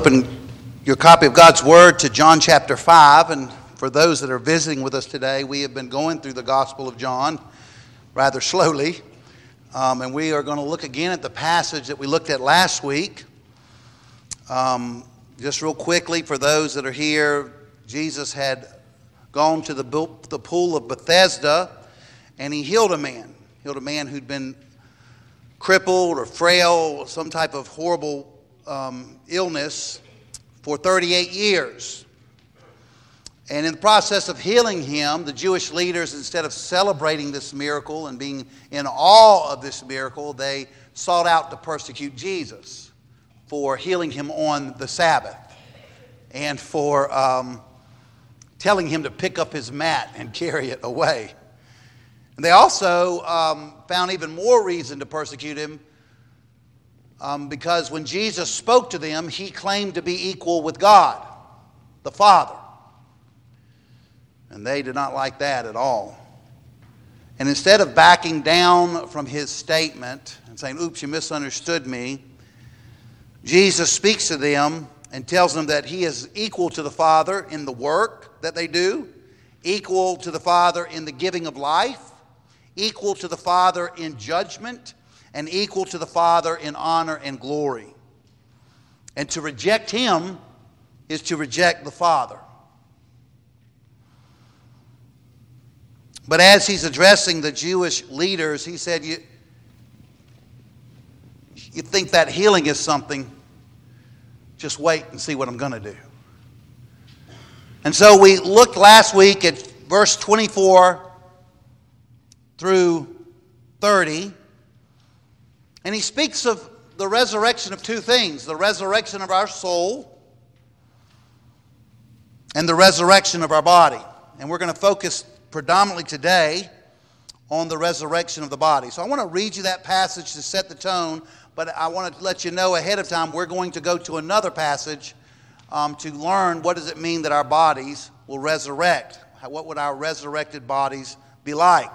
open your copy of God's Word to John chapter 5. And for those that are visiting with us today, we have been going through the Gospel of John rather slowly. And we are going to look again at the passage that we looked at last week. Just real quickly, for those that are here, Jesus had gone to the pool of Bethesda, and he healed a man. Healed a man who'd been crippled or frail, some type of horrible illness for 38 years. And in the process of healing him, the Jewish leaders, instead of celebrating this miracle and being in awe of this miracle, they sought out to persecute Jesus for healing him on the Sabbath and for telling him to pick up his mat and carry it away. And they also found even more reason to persecute him because when Jesus spoke to them, he claimed to be equal with God, the Father. And they did not like that at all. And instead of backing down from his statement and saying, "Oops, you misunderstood me," Jesus speaks to them and tells them that he is equal to the Father in the work that they do, equal to the Father in the giving of life, equal to the Father in judgment, and equal to the Father in honor and glory. And to reject him is to reject the Father. But as he's addressing the Jewish leaders, he said, you think that healing is something, just wait and see what I'm going to do. And so we looked last week at verse 24 through 30. And he speaks of the resurrection of two things: the resurrection of our soul and the resurrection of our body. And we're going to focus predominantly today on the resurrection of the body. So I want to read you that passage to set the tone, but I want to let you know ahead of time we're going to go to another passage to learn what does it mean that our bodies will resurrect. What would our resurrected bodies be like?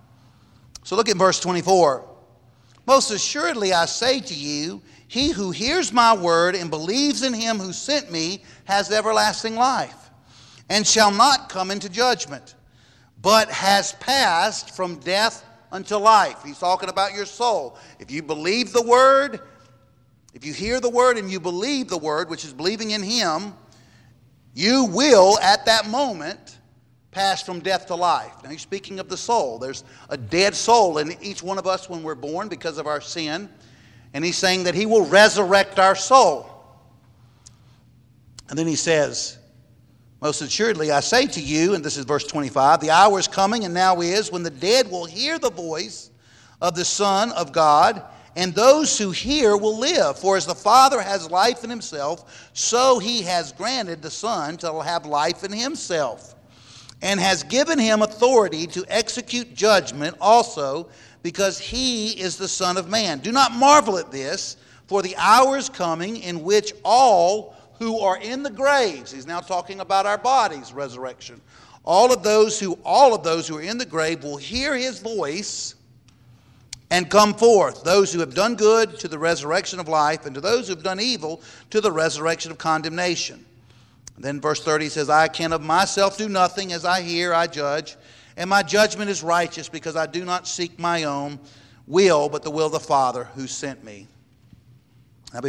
So look at verse 24. "Most assuredly I say to you, he who hears my word and believes in him who sent me has everlasting life, and shall not come into judgment, but has passed from death unto life." He's talking about your soul. If you believe the word, if you hear the word and you believe the word, which is believing in him, you will at that moment pass from death to life. Now he's speaking of the soul. There's a dead soul in each one of us when we're born because of our sin. And he's saying that he will resurrect our soul. And then he says, "Most assuredly I say to you," and this is verse 25, "the hour is coming and now is when the dead will hear the voice of the Son of God, and those who hear will live. For as the Father has life in himself, so he has granted the Son to have life in himself, and has given him authority to execute judgment also, because he is the Son of Man. Do not marvel at this, for the hour is coming in which all who are in the graves," he's now talking about our bodies, resurrection, all of those who are in the grave will hear his voice and come forth, those who have done good to the resurrection of life, and to those who have done evil to the resurrection of condemnation. Then verse 30 says, "I can of myself do nothing. As I hear, I judge. And my judgment is righteous, because I do not seek my own will, but the will of the Father who sent me." Now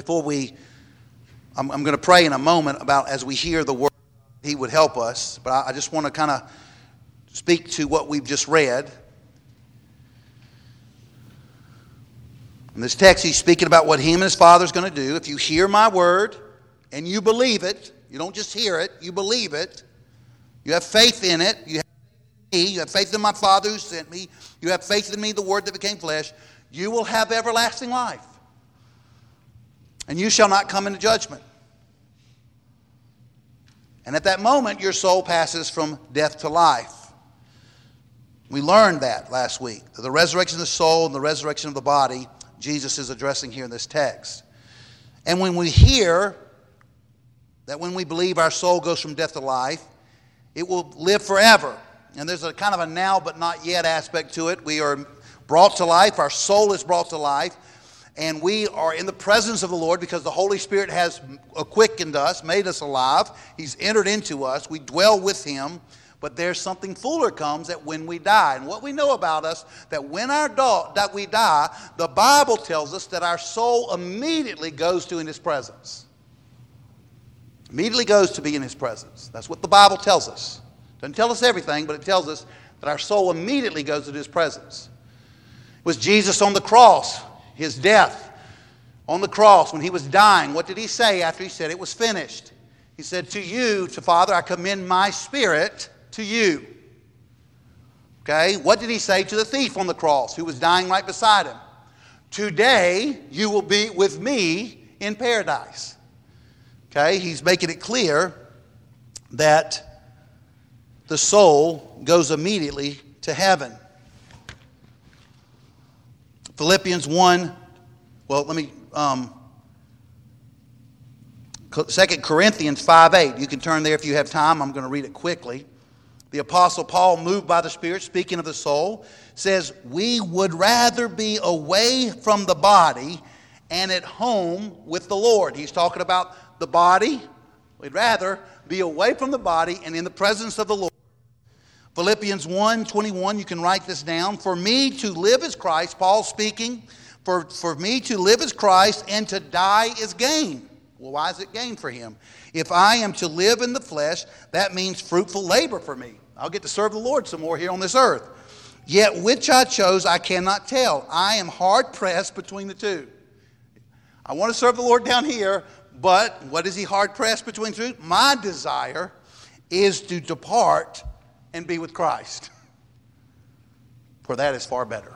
I'm going to pray in a moment about as we hear the word, he would help us. But I just want to kind of speak to what we've just read. In this text, he's speaking about what him and his Father is going to do. If you hear my word and you believe it, you don't just hear it, you believe it. You have faith in it. You have faith in me. You have faith in my Father who sent me. You have faith in me, the Word that became flesh. You will have everlasting life. And you shall not come into judgment. And at that moment, your soul passes from death to life. We learned that last week. The resurrection of the soul and the resurrection of the body, Jesus is addressing here in this text. And when we hear that when we believe our soul goes from death to life, it will live forever. And there's a kind of a now but not yet aspect to it. We are brought to life. Our soul is brought to life. And we are in the presence of the Lord because the Holy Spirit has quickened us, made us alive. He's entered into us. We dwell with Him. But there's something fuller comes that when we die. And what we know about us, that when that we die, the Bible tells us that our soul immediately goes to in His presence. Immediately goes to be in His presence. That's what the Bible tells us. Doesn't tell us everything, but it tells us that our soul immediately goes to His presence. It was Jesus on the cross, His death on the cross when He was dying. What did He say after He said it was finished? He said, to you, to Father, I commend my spirit to you. Okay, what did He say to the thief on the cross who was dying right beside Him? Today you will be with me in paradise. Okay, He's making it clear that the soul goes immediately to heaven. Philippians 1, well, let me, 2 Corinthians 5:8. You can turn there if you have time. I'm going to read it quickly. The Apostle Paul, moved by the Spirit, speaking of the soul, says, we would rather be away from the body and at home with the Lord. He's talking about the body. We'd rather be away from the body and in the presence of the Lord. Philippians 1:21, you can write this down. For me to live is Christ, Paul speaking, for me to live is Christ and to die is gain. Well, why is it gain for him? If I am to live in the flesh, that means fruitful labor for me. I'll get to serve the Lord some more here on this earth. Yet which I chose, I cannot tell. I am hard pressed between the two. I want to serve the Lord down here, but what is He hard pressed between the two? My desire is to depart and be with Christ. For that is far better.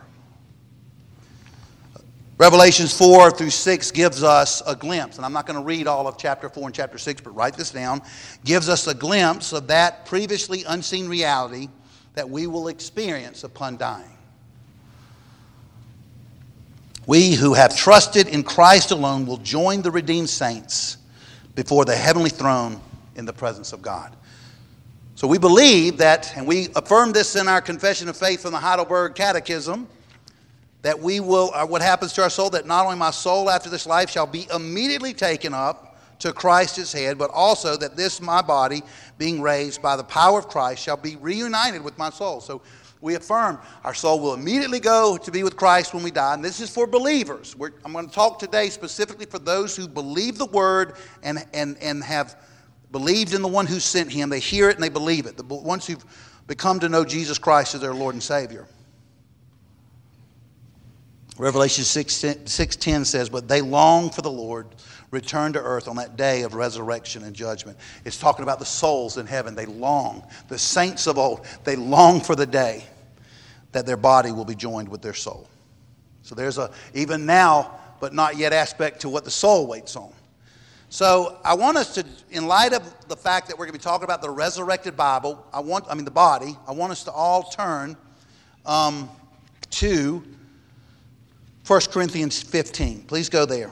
Revelations 4-6 gives us a glimpse, and I'm not going to read all of chapter 4 and chapter 6, but write this down. Gives us a glimpse of that previously unseen reality that we will experience upon dying. We who have trusted in Christ alone will join the redeemed saints before the heavenly throne in the presence of God. So we believe that, and we affirm this in our Confession of Faith from the Heidelberg Catechism, that we will, what happens to our soul, that not only my soul after this life shall be immediately taken up to Christ His head, but also that this my body, being raised by the power of Christ, shall be reunited with my soul. So we affirm our soul will immediately go to be with Christ when we die. And this is for believers. I'm going to talk today specifically for those who believe the Word and have believed in the one who sent Him. They hear it and they believe it. The ones who've become to know Jesus Christ as their Lord and Savior. Revelation 6:10 says, but they long for the Lord, return to earth on that day of resurrection and judgment. It's talking about the souls in heaven. They long, the saints of old, they long for the day that their body will be joined with their soul. So there's a even now, but not yet aspect to what the soul waits on. So I want us to, in light of the fact that we're going to be talking about the resurrected Bible, the body, I want us to all turn to 1 Corinthians 15. Please go there.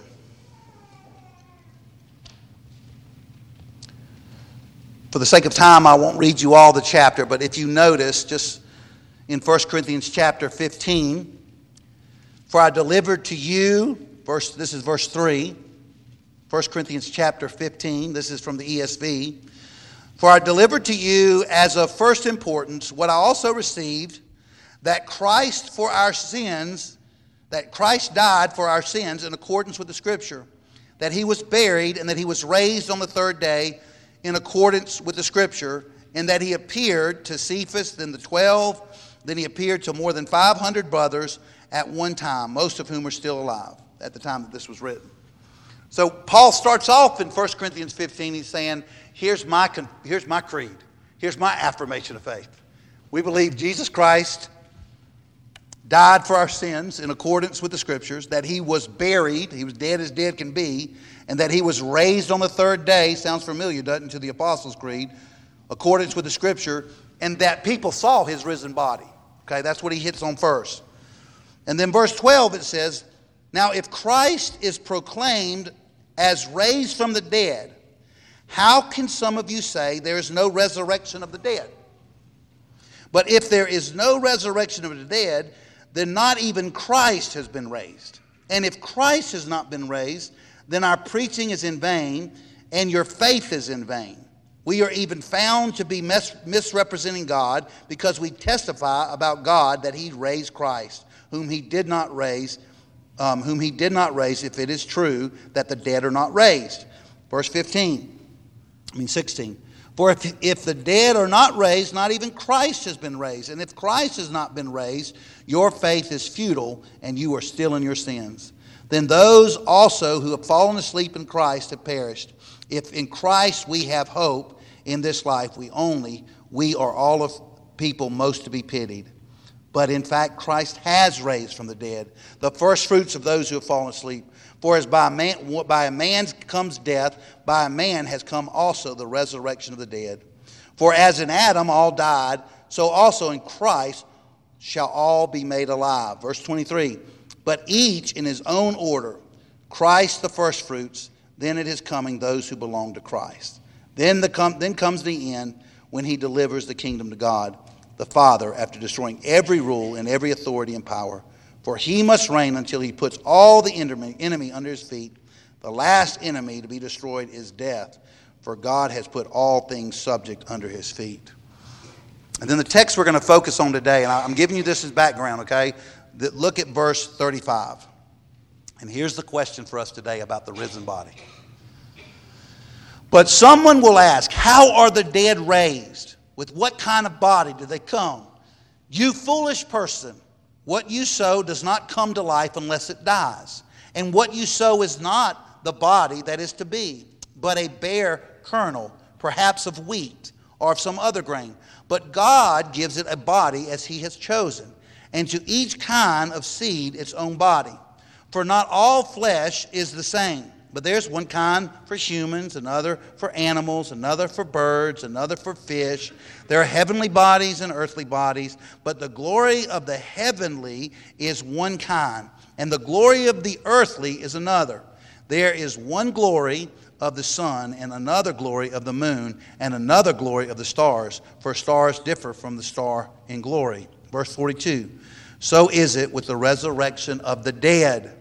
For the sake of time, I won't read you all the chapter, but if you notice, just in 1 Corinthians chapter 15, for I delivered to you, this is verse 3, 1 Corinthians chapter 15, this is from the ESV. For I delivered to you as of first importance what I also received, that Christ died for our sins in accordance with the Scripture, that He was buried and that He was raised on the third day in accordance with the Scripture, and that He appeared to Cephas, then the 12, then He appeared to more than 500 brothers at one time, most of whom are still alive at the time that this was written. So Paul starts off in 1 Corinthians 15, he's saying, here's my creed. Here's my affirmation of faith. We believe Jesus Christ died for our sins in accordance with the Scriptures, that He was buried, He was dead as dead can be, and that He was raised on the third day, sounds familiar, doesn't it, to the Apostles' Creed, accordance with the Scripture, and that people saw His risen body. Okay, that's what he hits on first. And then verse 12 it says, now if Christ is proclaimed as raised from the dead, how can some of you say there is no resurrection of the dead? But if there is no resurrection of the dead, then not even Christ has been raised. And if Christ has not been raised, then our preaching is in vain, and your faith is in vain. We are even found to be misrepresenting God, because we testify about God that he raised Christ, whom he did not raise, if it is true that the dead are not raised. Verse 16. For if the dead are not raised, not even Christ has been raised. And if Christ has not been raised, your faith is futile, and you are still in your sins. Then those also who have fallen asleep in Christ have perished. If in Christ we have hope in this life, we are all of people most to be pitied. But in fact, Christ has raised from the dead, the first fruits of those who have fallen asleep. For as by a man comes death, by a man has come also the resurrection of the dead. For as in Adam all died, so also in Christ shall all be made alive. Verse 23, but each in his own order, Christ the firstfruits, then at his coming those who belong to Christ. Then comes the end, when he delivers the kingdom to God, the Father, after destroying every rule and every authority and power. For he must reign until he puts all the enemy under his feet. The last enemy to be destroyed is death, for God has put all things subject under his feet. And then the text we're going to focus on today, and I'm giving you this as background, okay? Look at verse 35. And here's the question for us today about the risen body. But someone will ask, how are the dead raised? With what kind of body do they come? You foolish person, what you sow does not come to life unless it dies. And what you sow is not the body that is to be, but a bare kernel, perhaps of wheat or of some other grain. But God gives it a body as he has chosen, and to each kind of seed its own body. For not all flesh is the same, but there's one kind for humans, another for animals, another for birds, another for fish. There are heavenly bodies and earthly bodies, but the glory of the heavenly is one kind, and the glory of the earthly is another. There is one glory of the sun, and another glory of the moon, and another glory of the stars, for stars differ from the star in glory. Verse 42, so is it with the resurrection of the dead.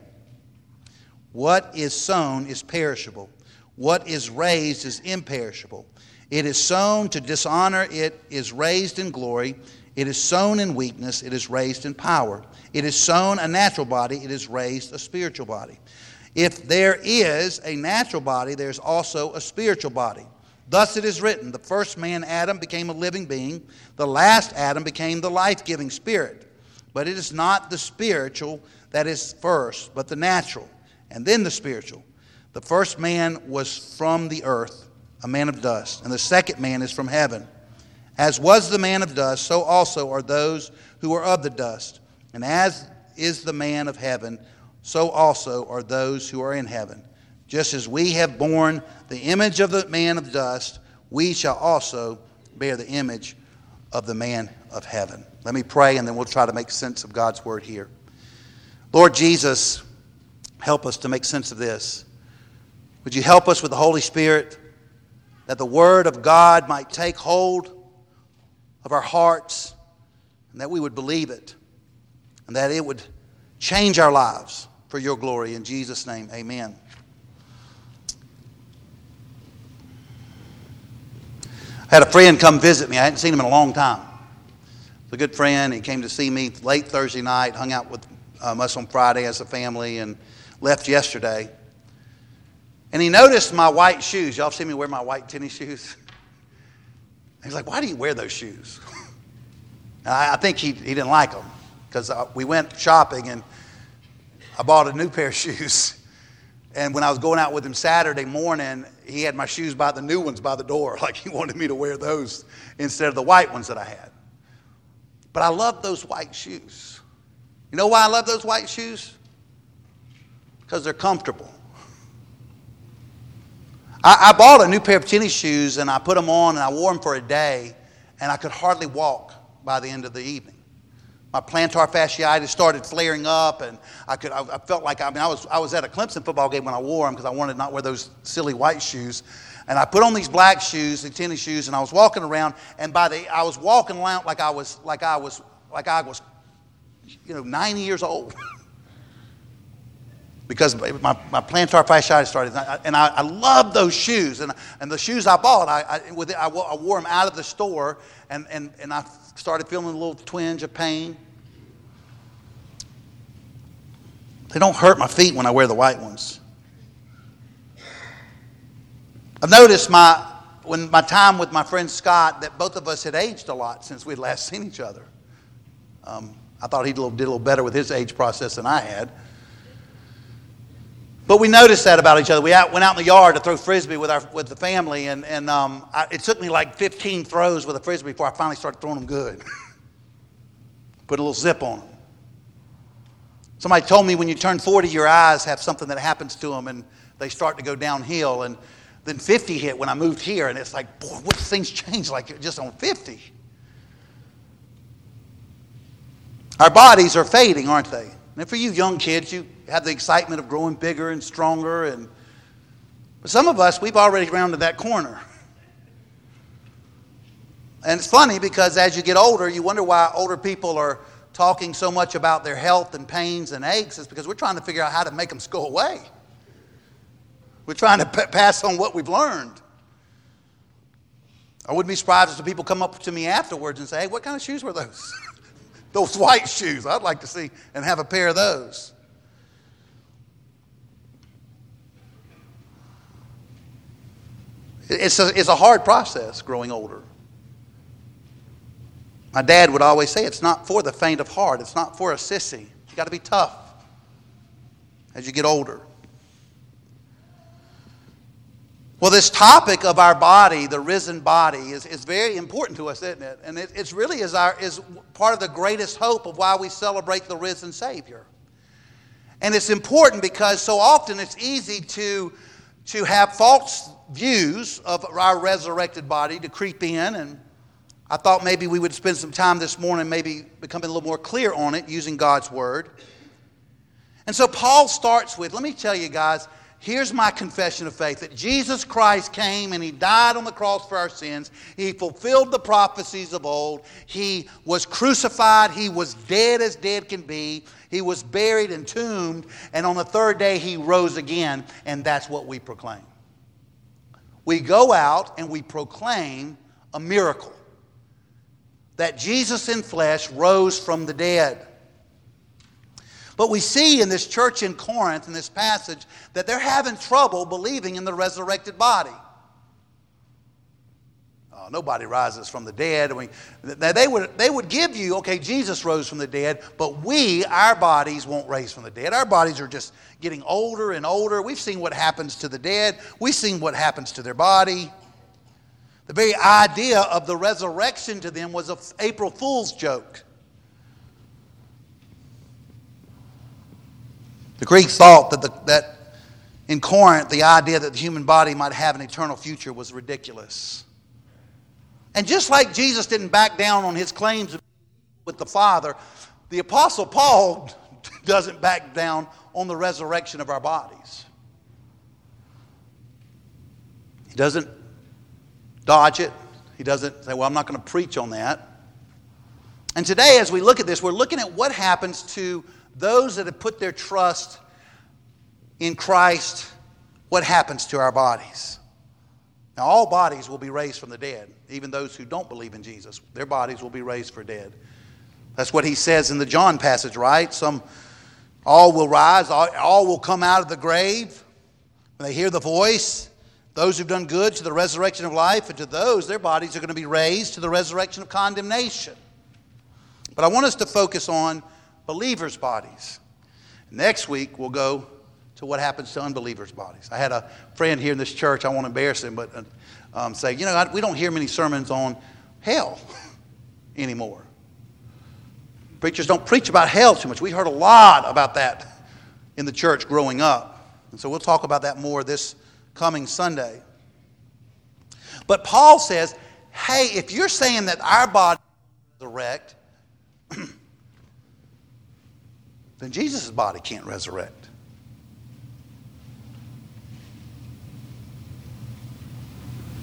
What is sown is perishable. What is raised is imperishable. It is sown to dishonor, it is raised in glory. It is sown in weakness, it is raised in power. It is sown a natural body, it is raised a spiritual body. If there is a natural body, there is also a spiritual body. Thus it is written, the first man, Adam, became a living being. The last Adam became the life-giving spirit. But it is not the spiritual that is first, but the natural, and then the spiritual. The first man was from the earth, a man of dust, and the second man is from heaven. As was the man of dust, so also are those who are of the dust. And as is the man of heaven, so also are those who are in heaven. Just as we have borne the image of the man of dust, we shall also bear the image of the man of heaven. Let me pray, and then we'll try to make sense of God's word here. Lord Jesus, help us to make sense of this. Would you help us with the Holy Spirit, that the Word of God might take hold of our hearts, and that we would believe it, and that it would change our lives for your glory. In Jesus' name, amen. I had a friend come visit me. I hadn't seen him in a long time. He's a good friend. He came to see me late Thursday night, hung out with us on Friday as a family, and left yesterday. And he noticed my white shoes. Y'all see me wear my white tennis shoes? He's like, why do you wear those shoes? And I think he didn't like them, because we went shopping and I bought a new pair of shoes. And when I was going out with him Saturday morning, he had my shoes the new ones by the door. Like he wanted me to wear those instead of the white ones that I had. But I love those white shoes. You know why I love those white shoes? Because they're comfortable. I bought a new pair of tennis shoes, and I put them on and I wore them for a day, and I could hardly walk by the end of the evening. My plantar fasciitis started flaring up, and I felt like I was at a Clemson football game when I wore them, because I wanted to not wear those silly white shoes. And I put on these black shoes, the tennis shoes, and I was walking around, and I was walking around like I was 90 years old. because my plantar fasciitis started. And I loved those shoes. And the shoes I bought, I wore them out of the store, and I started feeling a little twinge of pain. They don't hurt my feet when I wear the white ones. I've noticed when my time with my friend Scott that both of us had aged a lot since we'd last seen each other. I thought he did a little better with his age process than I had. But we noticed that about each other. We went out in the yard to throw Frisbee with the family, and it took me like 15 throws with a Frisbee before I finally started throwing them good. Put a little zip on them. Somebody told me when you turn 40, your eyes have something that happens to them, and they start to go downhill. And then 50 hit when I moved here, and it's like, boy, what things changed like just on 50. Our bodies are fading, aren't they? And for you young kids, you have the excitement of growing bigger and stronger. But some of us, we've already rounded that corner. And it's funny because as you get older, you wonder why older people are talking so much about their health and pains and aches. It's because we're trying to figure out how to make them go away. We're trying to pass on what we've learned. I wouldn't be surprised if some people come up to me afterwards and say, hey, what kind of shoes were those? Those white shoes. I'd like to see and have a pair of those. It's a hard process growing older. My dad would always say it's not for the faint of heart. It's not for a sissy. You got to be tough as you get older. Well, this topic of our body, the risen body, is very important to us, isn't it? And it's really is part of the greatest hope of why we celebrate the risen Savior. And it's important because so often it's easy to have false views of our resurrected body to creep in. And I thought maybe we would spend some time this morning maybe becoming a little more clear on it using God's Word. And so Paul starts with, let me tell you guys, here's my confession of faith, that Jesus Christ came and He died on the cross for our sins. He fulfilled the prophecies of old. He was crucified. He was dead as dead can be. He was buried and tombed. And on the third day, He rose again. And that's what we proclaim. We go out and we proclaim a miracle. That Jesus in flesh rose from the dead. But we see in this church in Corinth, in this passage, that they're having trouble believing in the resurrected body. Nobody rises from the dead. They would give you, okay, Jesus rose from the dead, but our bodies won't raise from the dead. Our bodies are just getting older and older. We've seen what happens to the dead. We've seen what happens to their body. The very idea of the resurrection to them was an April Fool's joke. The Greeks thought that in Corinth, the idea that the human body might have an eternal future was ridiculous. And just like Jesus didn't back down on His claims with the Father, the Apostle Paul doesn't back down on the resurrection of our bodies. He doesn't dodge it. He doesn't say, well, I'm not going to preach on that. And today, as we look at this, we're looking at what happens to those that have put their trust in Christ, what happens to our bodies. Now, all bodies will be raised from the dead, even those who don't believe in Jesus. Their bodies will be raised for dead. That's what he says in the John passage, right? All will rise, all will come out of the grave when they hear the voice. Those who've done good to the resurrection of life, and to those, their bodies are going to be raised to the resurrection of condemnation. But I want us to focus on believers' bodies. Next week, we'll go to what happens to unbelievers' bodies. I had a friend here in this church, I won't embarrass him, but say, we don't hear many sermons on hell anymore. Preachers don't preach about hell too much. We heard a lot about that in the church growing up. And so we'll talk about that more this coming Sunday. But Paul says, hey, if you're saying that our body is resurrect, then Jesus' body can't resurrect.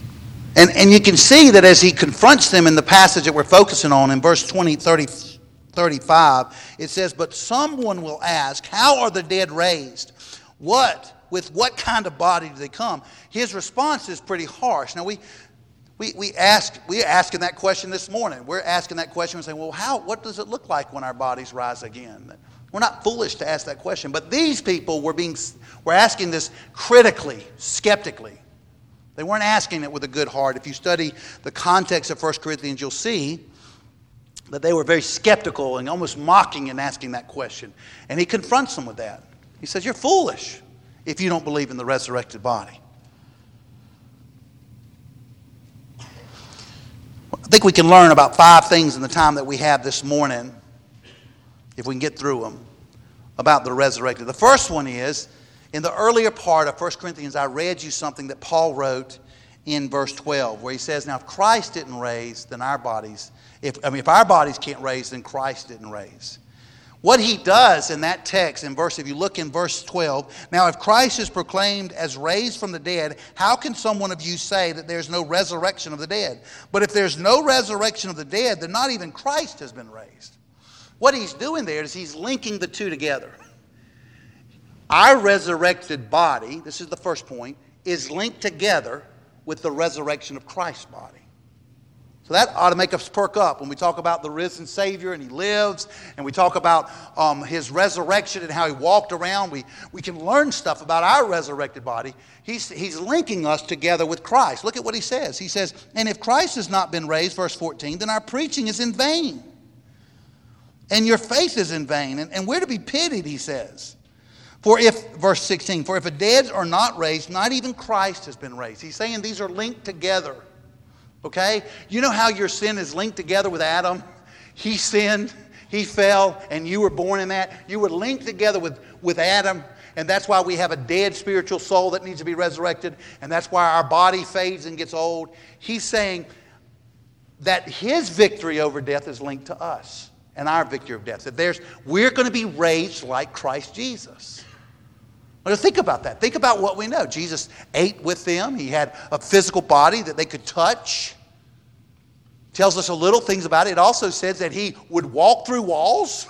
And you can see that as he confronts them in the passage that we're focusing on in verse 34 35, it says, but someone will ask, how are the dead raised? With what kind of body do they come? His response is pretty harsh. Now, we're asking that question this morning. We're asking that question and saying, well, what does it look like when our bodies rise again? We're not foolish to ask that question. But these people were asking this critically, skeptically. They weren't asking it with a good heart. If you study the context of 1 Corinthians, you'll see that they were very skeptical and almost mocking in asking that question. And he confronts them with that. He says, you're foolish if you don't believe in the resurrected body. I think we can learn about 5 things in the time that we have this morning, if we can get through them, about the resurrected. The first one is, in the earlier part of 1 Corinthians, I read you something that Paul wrote in verse 12, where he says, now if Christ didn't raise, then our bodies, if our bodies can't raise, then Christ didn't raise. What he does in that text, if you look in verse 12, now if Christ is proclaimed as raised from the dead, how can someone of you say that there's no resurrection of the dead? But if there's no resurrection of the dead, then not even Christ has been raised. What he's doing there is he's linking the two together. Our resurrected body, this is the first point, is linked together with the resurrection of Christ's body. So that ought to make us perk up when we talk about the risen Savior and he lives, and we talk about his resurrection and how he walked around. We can learn stuff about our resurrected body. He's linking us together with Christ. Look at what he says. He says, and if Christ has not been raised, verse 14, then our preaching is in vain. And your faith is in vain. And we're to be pitied, he says. Verse 16, for if the dead are not raised, not even Christ has been raised. He's saying these are linked together. Okay? You know how your sin is linked together with Adam? He sinned, he fell, and you were born in that. You were linked together with Adam, and that's why we have a dead spiritual soul that needs to be resurrected, and that's why our body fades and gets old. He's saying that his victory over death is linked to us and our victory of death. That we're going to be raised like Christ Jesus. Now think about that. Think about what we know. Jesus ate with them. He had a physical body that they could touch. Tells us a little things about it. It also says that he would walk through walls.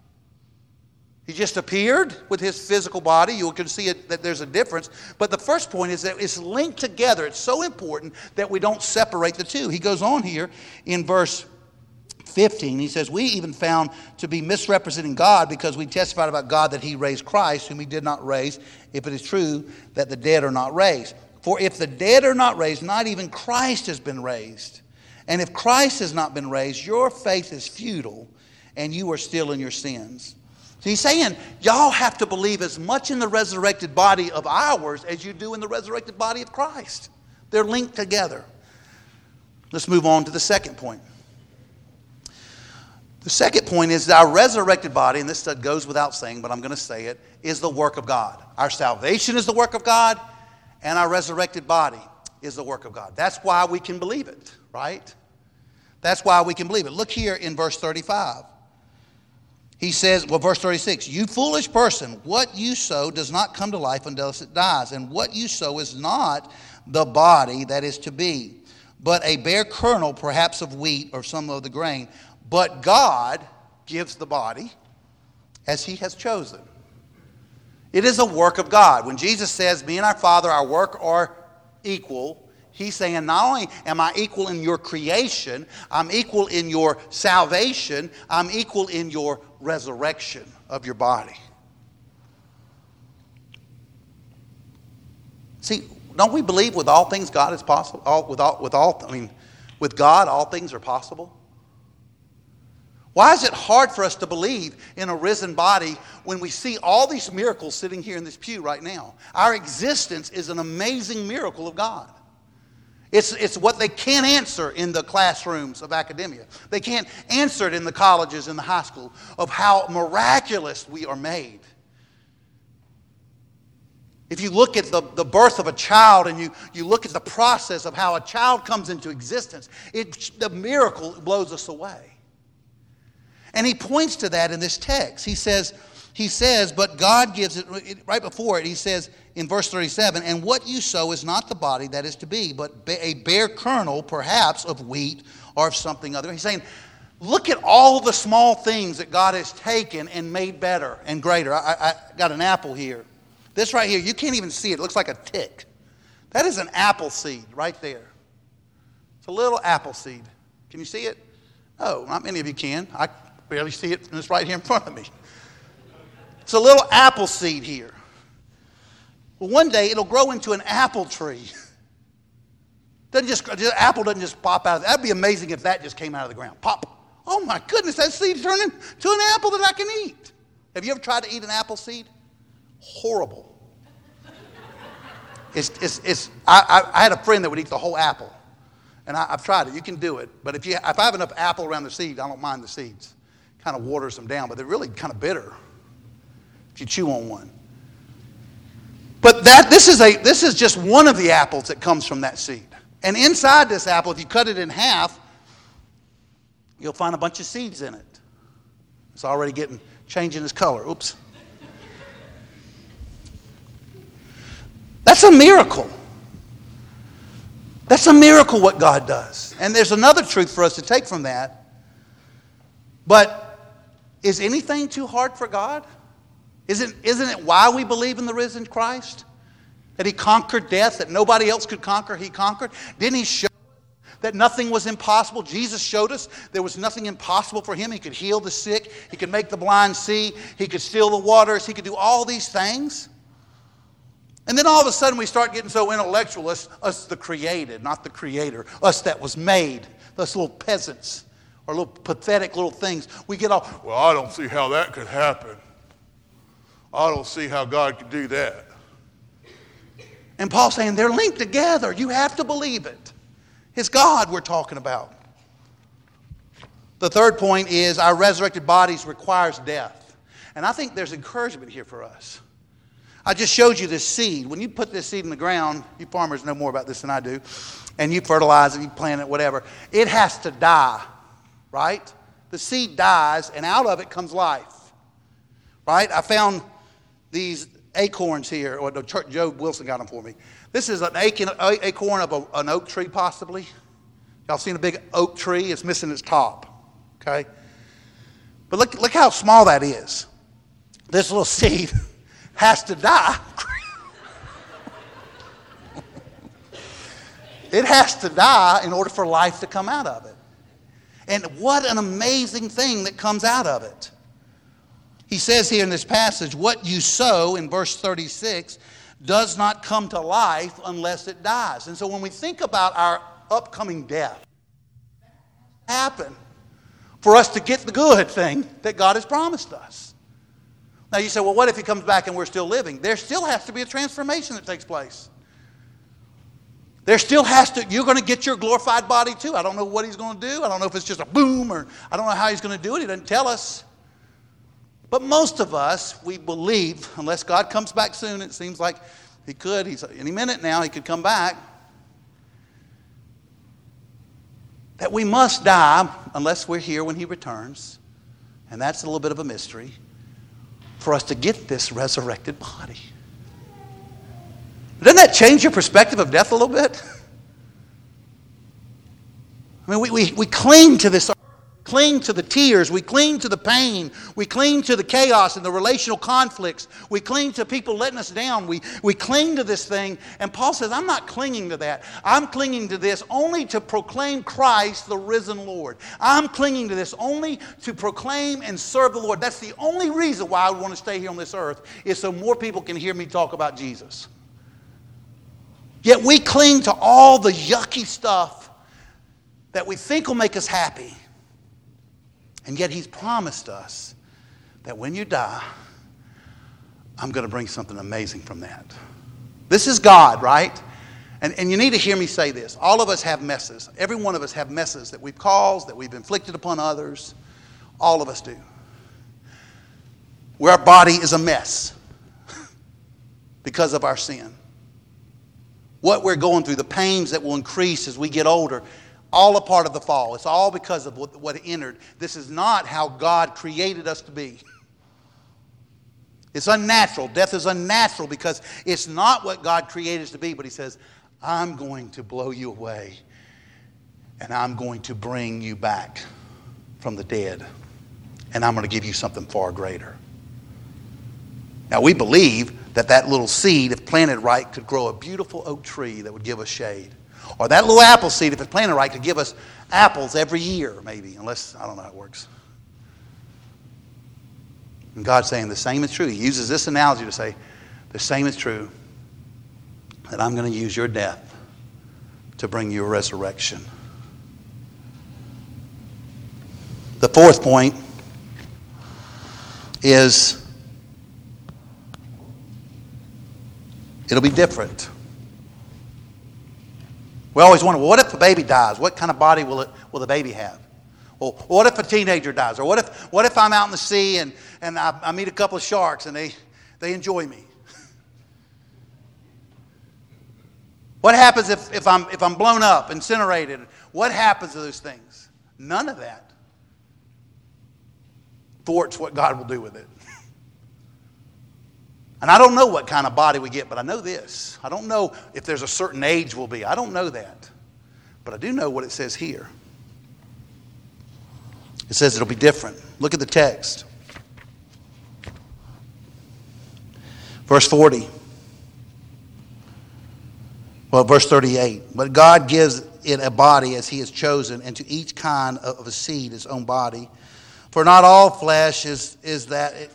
He just appeared with his physical body. You can see that there's a difference. But the first point is that it's linked together. It's so important that we don't separate the two. He goes on here in verse 15, he says, we even found to be misrepresenting God because we testified about God that he raised Christ, whom he did not raise, if it is true that the dead are not raised. For if the dead are not raised, not even Christ has been raised. And if Christ has not been raised, your faith is futile, and you are still in your sins. So he's saying, y'all have to believe as much in the resurrected body of ours as you do in the resurrected body of Christ. They're linked together. Let's move on to the second point. The second point is that our resurrected body, and this goes without saying, but I'm going to say it, is the work of God. Our salvation is the work of God, and our resurrected body is the work of God. That's why we can believe it, right? That's why we can believe it. Look here in verse 35. He says, verse 36, you foolish person, what you sow does not come to life unless it dies, and what you sow is not the body that is to be, but a bare kernel, perhaps of wheat or some of the grain. But God gives the body as he has chosen. It is a work of God. When Jesus says, me and our Father, our work are equal, he's saying not only am I equal in your creation, I'm equal in your salvation, I'm equal in your resurrection of your body. See, don't we believe with all things God is possible? With God all things are possible? Why is it hard for us to believe in a risen body when we see all these miracles sitting here in this pew right now? Our existence is an amazing miracle of God. It's what they can't answer in the classrooms of academia. They can't answer it in the colleges and the high school of how miraculous we are made. If you look at the birth of a child and you look at the process of how a child comes into existence, the miracle blows us away. And he points to that in this text. He says, but God gives it, right before it, he says in verse 37, and what you sow is not the body that is to be, but a bare kernel, perhaps, of wheat or of something other. He's saying, Look at all the small things that God has taken and made better and greater. I got an apple here. This right here, you can't even see it. It looks like a tick. That is an apple seed right there. It's a little apple seed. Can you see it? Oh, not many of you can. I barely see it, and it's right here in front of me. It's a little apple seed here. Well, one day it'll grow into an apple tree. Apple doesn't just pop out. That'd be amazing if that just came out of the ground. Pop. Oh my goodness, that seed turned into an apple that I can eat. Have you ever tried to eat an apple seed? Horrible. I had a friend that would eat the whole apple. And I've tried it. You can do it. But if I have enough apple around the seed, I don't mind the seeds. Kind of waters them down, but they're really kind of bitter if you chew on one. But this is just one of the apples that comes from that seed. And inside this apple, if you cut it in half, you'll find a bunch of seeds in it. It's already changing its color. Oops. That's a miracle. That's a miracle what God does. And there's another truth for us to take from that. But is anything too hard for God? Isn't it why we believe in the risen Christ? That He conquered death that nobody else could conquer, He conquered? Didn't He show that nothing was impossible? Jesus showed us there was nothing impossible for Him. He could heal the sick. He could make the blind see. He could still the waters. He could do all these things. And then all of a sudden we start getting so intellectual, us the created, not the creator, us that was made, us little peasants, or little pathetic little things. We get all, well, I don't see how that could happen. I don't see how God could do that. And Paul's saying they're linked together. You have to believe it. It's God we're talking about. The third point is our resurrected bodies requires death. And I think there's encouragement here for us. I just showed you this seed. When you put this seed in the ground, you farmers know more about this than I do, and you fertilize it, you plant it, whatever, it has to die, right? The seed dies, and out of it comes life, right? I found these acorns here, or Joe Wilson got them for me. This is an acorn of an oak tree, possibly. Y'all seen a big oak tree? It's missing its top, okay? But look how small that is. This little seed has to die. It has to die in order for life to come out of it. And what an amazing thing that comes out of it. He says here in this passage, what you sow in verse 36 does not come to life unless it dies. And so when we think about our upcoming death, that happen for us to get the good thing that God has promised us. Now you say, well, what if He comes back and we're still living? There still has to be a transformation that takes place. There still has to, you're going to get your glorified body too. I don't know what He's going to do. I don't know if it's just a boom, or I don't know how He's going to do it. He doesn't tell us. But most of us, we believe, unless God comes back soon, it seems like He could. He's any minute now, He could come back. That we must die unless we're here when He returns. And that's a little bit of a mystery for us to get this resurrected body. Doesn't that change your perspective of death a little bit? I mean, we cling to this, cling to the tears, we cling to the pain, we cling to the chaos and the relational conflicts, we cling to people letting us down, we cling to this thing, and Paul says, I'm not clinging to that. I'm clinging to this only to proclaim Christ, the risen Lord. I'm clinging to this only to proclaim and serve the Lord. That's the only reason why I want to stay here on this earth, is so more people can hear me talk about Jesus. Yet we cling to all the yucky stuff that we think will make us happy. And yet He's promised us that when you die, I'm going to bring something amazing from that. This is God, right? And you need to hear me say this. All of us have messes. Every one of us have messes that we've caused, that we've inflicted upon others. All of us do. Where our body is a mess because of our sin. What we're going through, the pains that will increase as we get older, all a part of the fall. It's all because of what entered. This is not how God created us to be. It's unnatural. Death is unnatural because it's not what God created us to be. But He says, I'm going to blow you away and I'm going to bring you back from the dead, and I'm going to give you something far greater. Now, we believe that that little seed, if planted right, could grow a beautiful oak tree that would give us shade. Or that little apple seed, if it's planted right, could give us apples every year, maybe, unless, I don't know how it works. And God's saying the same is true. He uses this analogy to say, the same is true, that I'm going to use your death to bring you a resurrection. The fourth point is it'll be different. We always wonder, well, what if the baby dies? What kind of body will the baby have? Well, what if a teenager dies? Or what if I'm out in the sea and I meet a couple of sharks and they enjoy me? What happens if I'm blown up, incinerated? What happens to those things? None of that thwarts what God will do with it. And I don't know what kind of body we get, but I know this. I don't know if there's a certain age we'll be. I don't know that. But I do know what it says here. It says it'll be different. Look at the text. Verse 40. Well, verse 38. But God gives it a body as he has chosen, and to each kind of a seed his own body. For not all flesh is the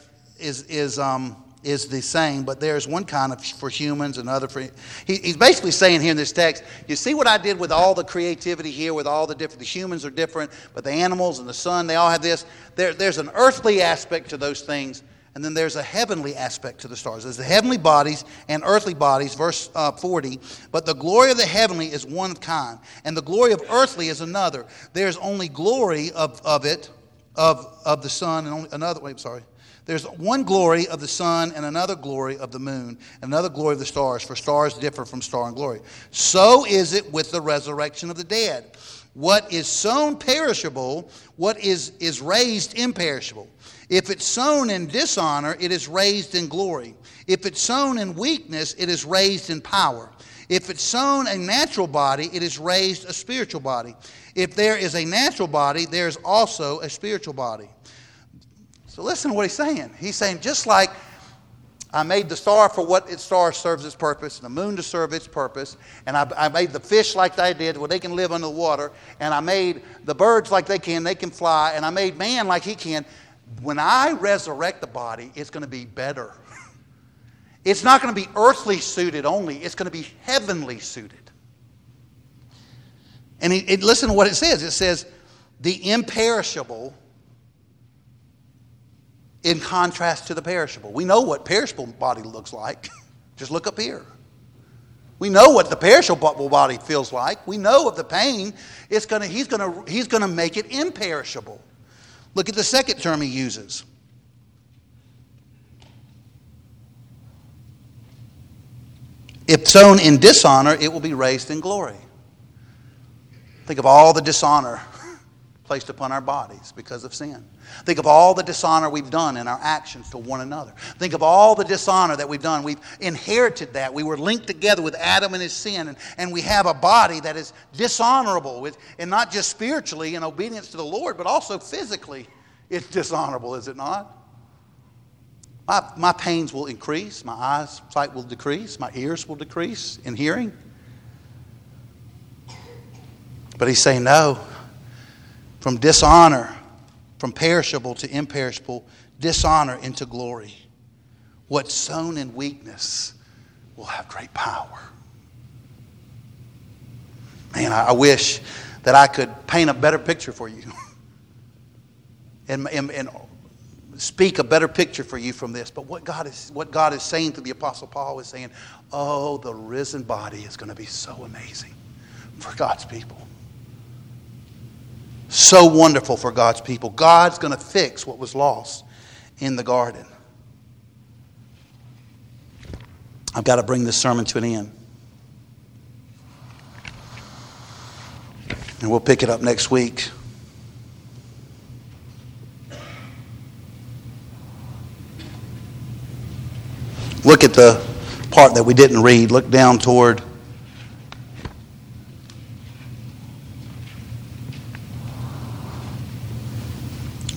same, but there's one kind for humans and other for... He's basically saying here in this text, you see what I did with all the creativity here, with all the humans are different, but the animals and the sun, they all have this. There's an earthly aspect to those things, and then there's a heavenly aspect to the stars. There's the heavenly bodies and earthly bodies, verse 40. But the glory of the heavenly is one kind, and the glory of earthly is another. There's only glory of the sun, and only another. There's one glory of the sun and another glory of the moon and another glory of the stars, for stars differ from star in glory. So is it with the resurrection of the dead. What is sown perishable, what is raised imperishable. If it's sown in dishonor, it is raised in glory. If it's sown in weakness, it is raised in power. If it's sown a natural body, it is raised a spiritual body. If there is a natural body, there is also a spiritual body. So listen to what he's saying. He's saying, just like I made the star for what its star serves its purpose, and the moon to serve its purpose, and I made the fish like they did, where they can live under the water, and I made the birds like they can fly, and I made man like he can. When I resurrect the body, it's going to be better. It's not going to be earthly suited only. It's going to be heavenly suited. And listen to what it says. It says, the imperishable in contrast to the perishable. We know what perishable body looks like. Just look up here. We know what the perishable body feels like. We know of the pain. He's going to make it imperishable. Look at the second term he uses. If sown in dishonor, it will be raised in glory. Think of all the dishonor placed upon our bodies because of sin. Think of all the dishonor we've done in our actions to one another. Think of all the dishonor that we've done. We've inherited that. We were linked together with Adam and his sin, and we have a body that is dishonorable, and not just spiritually in obedience to the Lord, but also physically. It's dishonorable, is it not? My pains will increase. My eyesight will decrease. My ears will decrease in hearing. But he's saying, no. From dishonor, from perishable to imperishable, dishonor into glory. What's sown in weakness will have great power. Man, I wish that I could paint a better picture for you. And speak a better picture for you from this. But what God is saying through the Apostle Paul is saying, oh, the risen body is going to be so amazing for God's people. So wonderful for God's people. God's going to fix what was lost in the garden. I've got to bring this sermon to an end. And we'll pick it up next week. Look at the part that we didn't read. Look down toward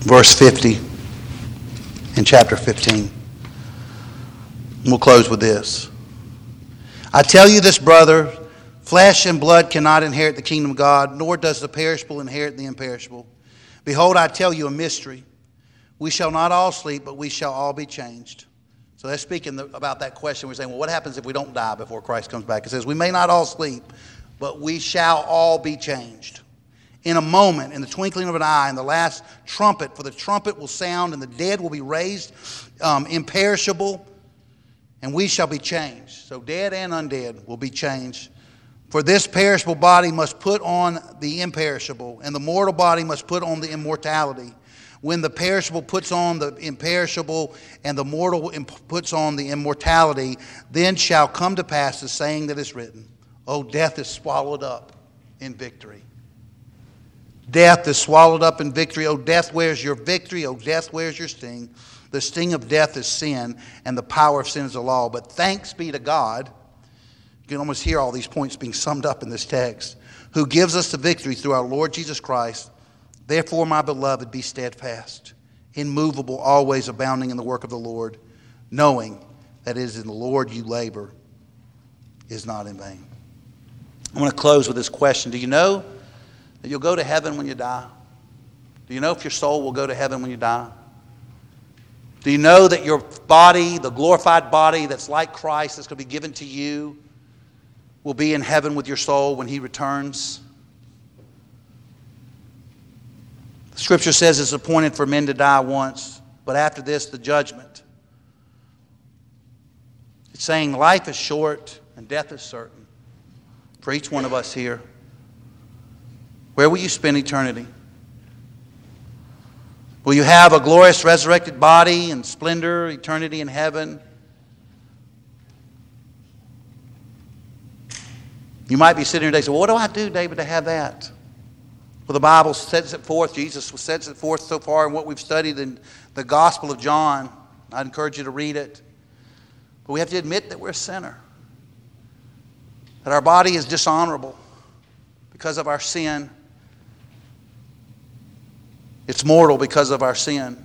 verse 50 in chapter 15. We'll close with this. I tell you this, brother, flesh and blood cannot inherit the kingdom of God, nor does the perishable inherit the imperishable. Behold, I tell you a mystery. We shall not all sleep, but we shall all be changed. So that's speaking about that question. We're saying, well, what happens if we don't die before Christ comes back? It says, we may not all sleep, but we shall all be changed. In a moment, in the twinkling of an eye, in the last trumpet, for the trumpet will sound, and the dead will be raised imperishable, and we shall be changed. So dead and undead will be changed. For this perishable body must put on the imperishable, and the mortal body must put on the immortality. When the perishable puts on the imperishable, and the mortal puts on the immortality, then shall come to pass the saying that is written, O death is swallowed up in victory. Death is swallowed up in victory. O death, where's your victory? O death, where's your sting? The sting of death is sin, and the power of sin is the law. But thanks be to God. You can almost hear all these points being summed up in this text. Who gives us the victory through our Lord Jesus Christ. Therefore, my beloved, be steadfast, immovable, always abounding in the work of the Lord, knowing that it is in the Lord you labor, is not in vain. I want to close with this question. Do you know that you'll go to heaven when you die? Do you know if your soul will go to heaven when you die? Do you know that your body, the glorified body that's like Christ, that's going to be given to you, will be in heaven with your soul when He returns? The Scripture says it's appointed for men to die once, but after this, the judgment. It's saying life is short and death is certain for each one of us here. Where will you spend eternity? Will you have a glorious resurrected body and splendor, eternity in heaven? You might be sitting here today and say, well, what do I do, David, to have that? Well, the Bible sets it forth. Jesus sets it forth so far in what we've studied in the Gospel of John. I'd encourage you to read it. But we have to admit that we're a sinner. That our body is dishonorable because of our sin. It's mortal because of our sin.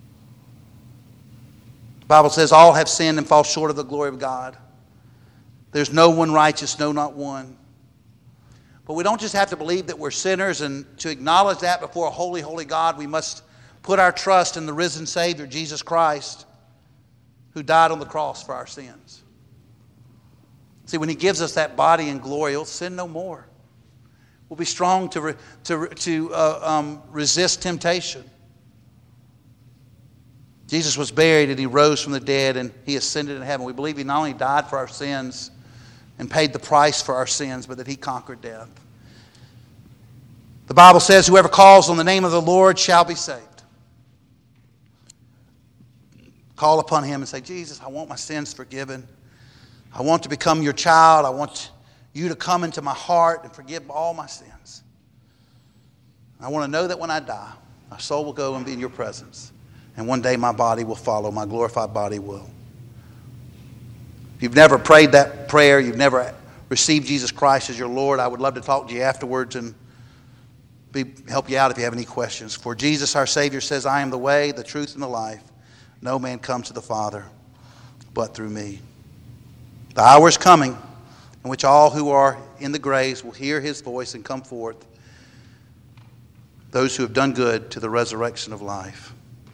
The Bible says all have sinned and fall short of the glory of God. There's no one righteous, no, not one. But we don't just have to believe that we're sinners, and to acknowledge that before a holy, holy God, we must put our trust in the risen Savior, Jesus Christ, who died on the cross for our sins. See, when He gives us that body in glory, He'll sin no more. We'll be strong to resist temptation. Jesus was buried and He rose from the dead and He ascended in heaven. We believe He not only died for our sins and paid the price for our sins, but that He conquered death. The Bible says, whoever calls on the name of the Lord shall be saved. Call upon Him and say, Jesus, I want my sins forgiven. I want to become your child. I want you to come into my heart and forgive all my sins. I want to know that when I die, my soul will go and be in your presence. And one day my body will follow, my glorified body will. If you've never prayed that prayer, you've never received Jesus Christ as your Lord, I would love to talk to you afterwards and help you out if you have any questions. For Jesus, our Savior, says, I am the way, the truth, and the life. No man comes to the Father but through me. The hour is coming in which all who are in the graves will hear His voice and come forth, those who have done good to the resurrection of life.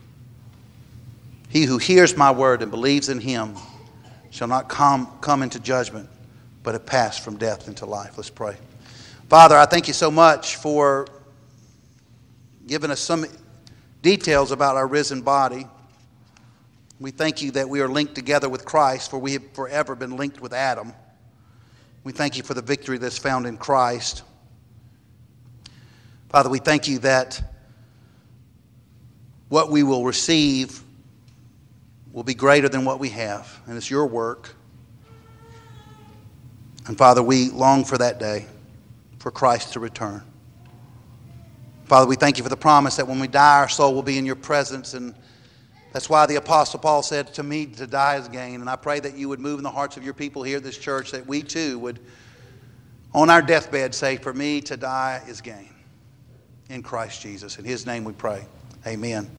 He who hears my word and believes in Him shall not come into judgment, but have passed from death into life. Let's pray. Father, I thank You so much for giving us some details about our risen body. We thank You that we are linked together with Christ, for we have forever been linked with Adam. We thank You for the victory that's found in Christ. Father, we thank You that what we will receive will be greater than what we have, and it's Your work. And Father, we long for that day, for Christ to return. Father, we thank You for the promise that when we die, our soul will be in Your presence, and that's why the Apostle Paul said, to me, to die is gain. And I pray that You would move in the hearts of Your people here at this church, that we too would, on our deathbed, say, for me to die is gain. In Christ Jesus. In His name we pray. Amen.